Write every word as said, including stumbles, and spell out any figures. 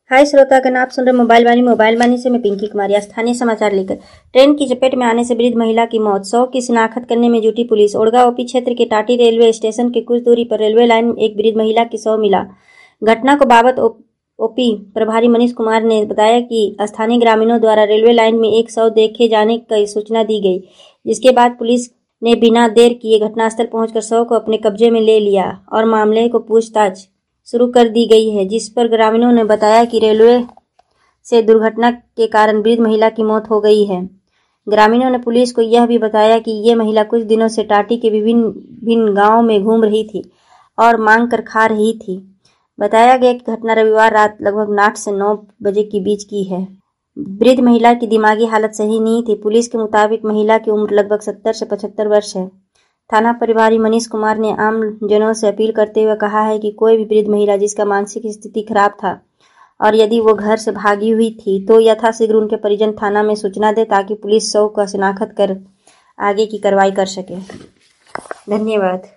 हाय श्रोतागण, आप सुन रहे मोबाइल वाणी मोबाइल वाणी से मैं पिंकी कुमारी। स्थानीय समाचार लेकर ट्रेन की चपेट में आने से वृद्ध महिला की मौत। शव की शिनाख्त करने में जुटी पुलिस। ओड़गा ओपी क्षेत्र के टाटी रेलवे स्टेशन के कुछ दूरी पर रेलवे लाइन में एक वृद्ध महिला की शव मिला। घटना को बाबत ओपी प्रभारी मनीष कुमार ने बताया कि स्थानीय ग्रामीणों द्वारा रेलवे लाइन में एक शव देखे जाने की सूचना दी गई, जिसके बाद पुलिस ने बिना देर किए घटनास्थल पहुंचकर शव को अपने कब्जे में ले लिया और मामले को पूछताछ शुरू कर दी गई है, जिस पर ग्रामीणों ने बताया कि रेलवे से दुर्घटना के कारण वृद्ध महिला की मौत हो गई है। ग्रामीणों ने पुलिस को यह भी बताया कि ये महिला कुछ दिनों से टाटी के विभिन्न भिन्न गांवों में घूम रही थी और मांग कर खा रही थी। बताया गया कि घटना रविवार रात लगभग आठ से नौ बजे के बीच की है। वृद्ध महिला की दिमागी हालत सही नहीं थी। पुलिस के मुताबिक महिला की उम्र लगभग सत्तर से पचहत्तर वर्ष है। थाना प्रभारी मनीष कुमार ने आम जनों से अपील करते हुए कहा है कि कोई भी वृद्ध महिला जिसका मानसिक स्थिति खराब था और यदि वो घर से भागी हुई थी तो यथाशीघ्र उनके परिजन थाना में सूचना दे, ताकि पुलिस शव का शिनाख्त कर आगे की कार्रवाई कर सके। धन्यवाद।